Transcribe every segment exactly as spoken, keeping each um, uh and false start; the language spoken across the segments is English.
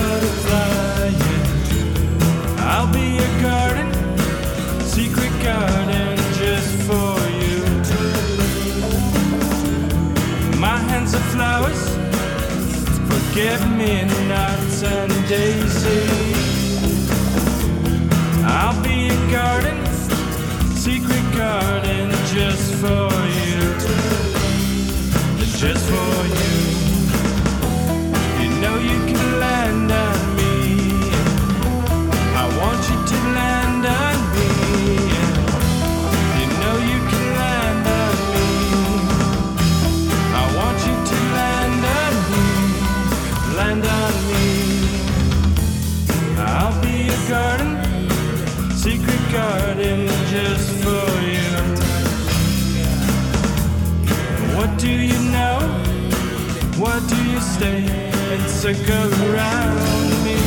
butterfly, yeah. I'll be a garden, secret garden just for you. My hands are flowers, forget-me-nots and daisies. I'll be a garden, secret garden just for you, just for you. You know you can land on me, I want you to land on me. You know you can land on me, I want you to land on me, land on me. I'll be a garden, secret garden just for you. What do you know? What do you stay and circle around me?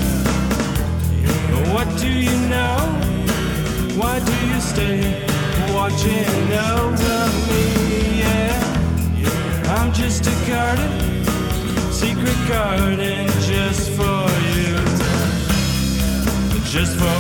What do you know? Why do you stay watching over me? Yeah, I'm just a garden, secret garden just for you, just for